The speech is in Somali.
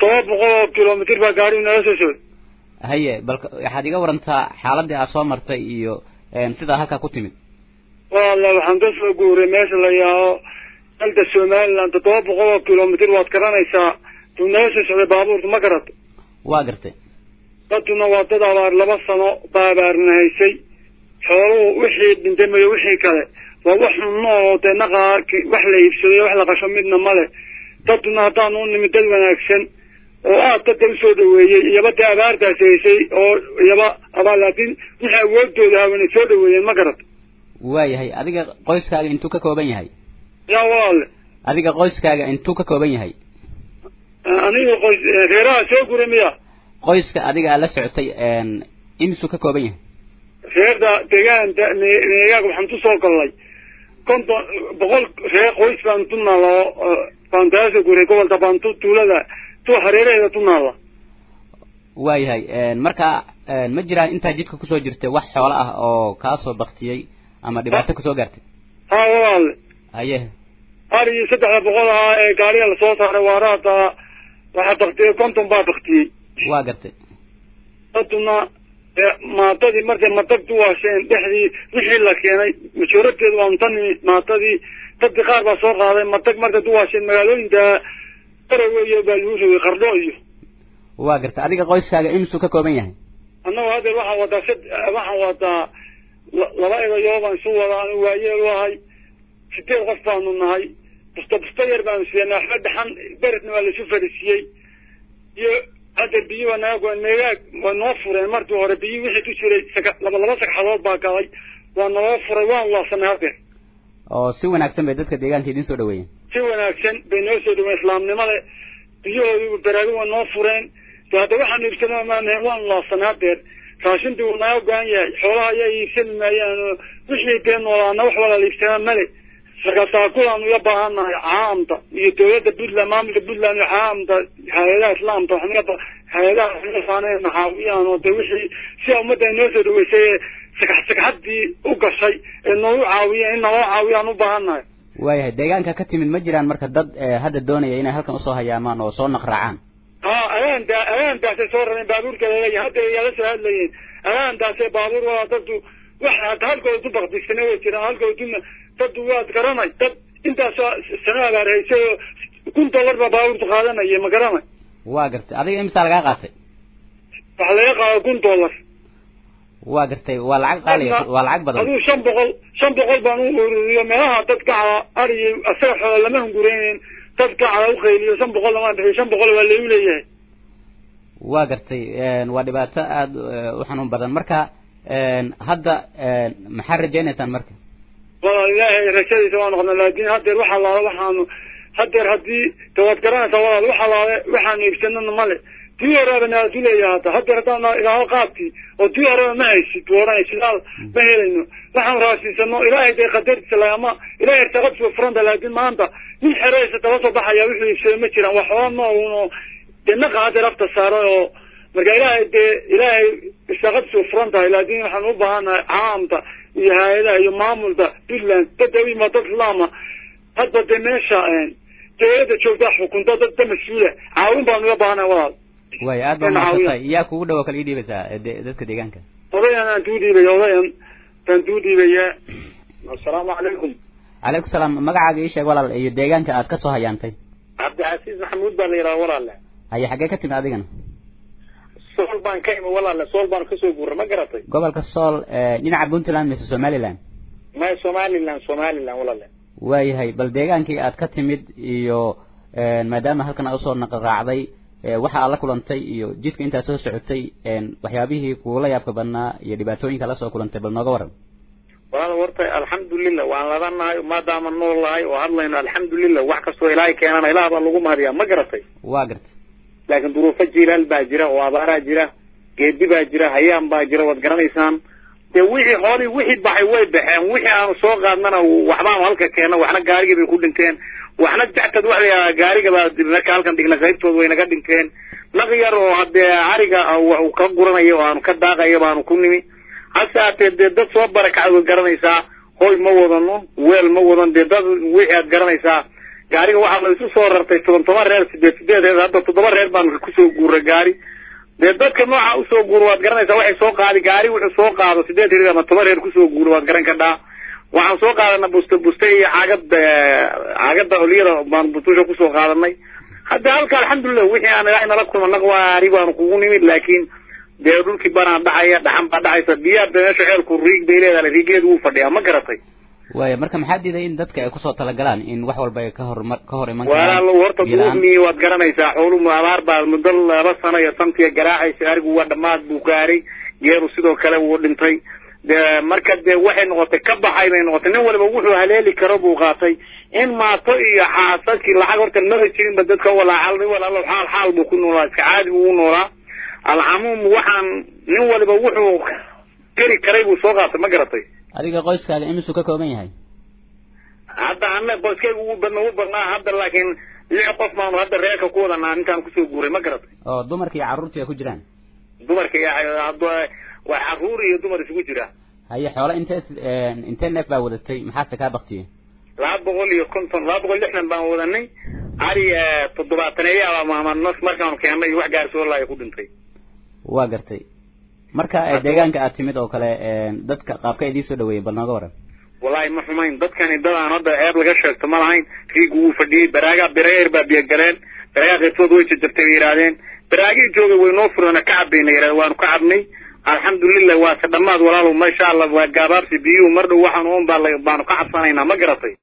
طوابق كيلومتر بقاري وناسسون هي بل حديقة ورنتا حالة أصومر تيجي سيدا هكا كتمت والله وحنقص قوري ماشي اللي يا أنت السومال أنت طوابق كيلومتر واتكران إيسا تناسس على بابور مقرط واقرتي daduna waa dad abaar 2 sano baabaarnaysay xoolo wixii dhintay wixii kale waa wax noo denaqa wax la iibsaday wax la qasho midna male daduna hadaan u nimid dad wanaagsan oo aad dad soo dhaweeyay iyaba abaartaas heysay oo iyaba abaalaatin waxa awoodooda hawana soo dhaweeyeen ma garad waayahay adiga qoyskaaga intuu ka kooban yahay yaa walaal adiga qoyskaaga intuu ka kooban yahay aniga qoys reeraha soo guramiya qoyska adiga la socotay imsu ka kooban yahay reerda deegaanka neegaag waxaan ku soo galay konton boqol reer qoys baan tunalo fantaasi guri gobolka bantu tuulada tu hareeraheeda tunala waayahay marka ma jiraan inta jidka ku soo jirtay wax xoolo ah oo ka soo baqtiyay ama dhibaato ku soo gaartay walaal haye ari 300 ah ee gaariga la soo saaray waaraada waxa baqtiyay konton baa baqtiyay waa gartay daduna maatadii markay matagtu waasheen dhexdii wixii la keenay majoriteedu waa tani maatadii dad qaar baa soo qaaday matag markay tu waasheen magaalooyinka Taraweeyo Baaluusho iyo Qardho iyo waa gartay adiga qoyskaaga imsu ka kooban yahay annagu hadda waxaan wadaa laba eeyoobaan soo wadaan waayeel wahay sidee qof baanu nahay basta yar baan siinaa xadxan baradna waa la soo fariisiyay iyo هذا بيجي وناقو ونوفر مرتو هذا بيجي وحدة تشري لما سكحات باقي ونوفر والله سنهاته. سوى ناكسن بدك ديجان تدين سودوين. سوى ناكسن بينو سودوين إسلام نماذج بيجوا برادو ونوفرين فهذا واحد يرسلنا ما والله سنهاته. فعشان تو ناقو عنيا حولا يرسل ما يعني مش يمكن ولا نوح ولا يرسل ملك. فكتاكل أنو يبغانا عامة يتوجد بدلا ما بدلا عامة هذا إسلام طبعا هذا إنسان نحاوي أنا توشي شيء مدة نوزر وشيء سكحتي وقصي إنه عاوي أنا بغانا وايه ديجان ككتي من مجران مركز ضد هذا الدنيا هنا هلكن أصوها يامان وصون نقرعان أنا ده تصور من بابور كذا هذا يلسه هذا أنا ده بابور ولا تبدو واحد هالكو تبغى تستنى كذا هالكو تنا تدوات كرامة أنت سنة على رئيسه كنت أول بابور تقالنا يا مكرامة واقرت هذا إمتى لقاقته على كنت أول واقرت والعق بدل هذا شنبقل بانو يومها تتكع أري أسرح لما هم قرين تتكع وخيلي شنبقل ما أدري شنبقل ولا يوليه واقرت ودبات وحنون بدل مركا هذا محرر جينة مركا والله رشيد سواء قلنا لكن هذا روح الله وحنا هذا هدي توكلنا سواء روح الله وحنا يبسنا المال تيارنا تليا هذا هذا إلى قاتي وتيارنا ما يشي تورا يشلال ما هينه وحنا راسي سنو إلى هذا قدر سلامة إلى ارتقبت في فرندا لكن ما أنت من حراسة توصل بحياة وحنا يبسنا مكرا وحنا ونو دنق هذا رفت السارة مرجع إلى اشتغلت في فرندا لكن وحنا نبغانا عامة هذا يمامل ده إلا تدوي ما تطلعنا هذا دمشق تيجي تشوف ده حكومة ده مسؤولة عاون بانو بانه وال ويا أدم ما يا كودا وكليدي بس ده كديجانك والله أنا تودي بيا والله أنا تودي بيا السلام عليكم عليكم السلام ما قاعد إيش ولا يديجانك أتكسوها يانتي عبد العزيز محمود باليرا ولا لا هي حاجة كتير عادية sool baan ka imo walaal sool baan ka soo guuray ma garatay gobolka sool dhinaca Puntland mise Somaliland ma Somaliland walaal waayahay bal deegaankii aad ka timid iyo maadaama halkan aad soo naqraacday waxa aad la kulantay iyo jidka inta soo socotay waxyaabihii kuula yaabka badnaa iyo dhibaatooyinka la soo kulantay bal nooga waran walaal wartay alxamdulillah waan ladanahay maadaama noolahay oo hadlayno alxamdulillah wax kasto ilaahay keenana ilaahay baa lagu mahadiyaa ma garatay waa gartay لكن ظروف الجيران باجرة وأبارة جرة جدي باجرة هيام باجرة وتقرنيسان تويحي حالي وحيد بحيوي بحين وحي أنا سوق عندنا وحبان هالك كنا وحنا جاري بيكون كان وحنا تعتد وحنا جاري بعد نكال كان دينا غيب توي نقدر كان نغير وعد عارجة أو كقرنا يوان كداغ يوان كوني هسا تدد صوب بركة وتقرنيسا هوي موضنا ويل موضنا تدد وحي تقرنيسا gaariga waxa la isu soo rartay 17 reer 8 hadda 7 reer baan ku soo guuray gaari dadka nooca u soo guuro waad garanaysaa waxay soo qaadi gaari wuxuu soo qaado 8 reer ama 10 reer ku soo guuro waad garan kartaa waxaan soo qaadana busta iyo caagada oliyada baan butusha ku soo qaadanay hadda halka alxamdulillah wixii aan ilaahay nala kulma naqwaari baan kugu nimid laakiin dhulkii bana dhacaya dhaxan ba dhacaysa biyaha beesha xeelku riig bay leedahay riigeedu uu fadhiya ma garatay way marka maxaa diiday in dadka ay ku soo talagalaan in wax walba ay ka hor iman karaan wala horta duumi waad garanaysaa xooluhu abaar baa muddo 2 sano iyo santiga garaacaysa arigu waa dhamaad buu gaaray geeru sidoo kale uu dhintay marka waxay noqotay ka baxay bay noqotay nin walba wuxuu haleeli karo buu qaatay in maato iyo xaasadkii lacag horta ma jirin ba dadka walaalo xaal buu ku noolaa iska caadi uu noolaa alcamum waxaan nin walba wuxuu kari karay buu soo qaatay ma garatay adiga qoyskaaga imisu ka kooban yahay hadda anna qoyskaygu uu badnaa hadda laakiin 6 qof maanu hadda reerka ku wadanaa intaan ku soo guuray ma garatay oo dumarka iyo carruurta ay ku jiraan dumarka iyo waa carruur iyo dumar isugu jira haye xoolo intee neef baa wadatay maxaase kaa baktiyey 260 baan wadanay ari 70 ama nus markaan keenay wax gaar soo laay ku dhintay waa gartay marka deegaanka aad timid oo kale dadka qaabka idin soo dhaweeyay bal nooga waran wallahi ma xumayn dadkani dadaan hadda eeb laga sheegto ma lahayn riigu uu fadhiyay baraaga bereer baa biyo galeen baraaga qeybtood way jirtay yiraahdeen baraagii joogay way noo furana ka cabeynay waanu ka cabnay alxamdulillah waa ka dhamaad walaalo ma sha Allah waa gaabaabsi biyo mar dhow waxaan baan ka cabsanaynaa ma garatay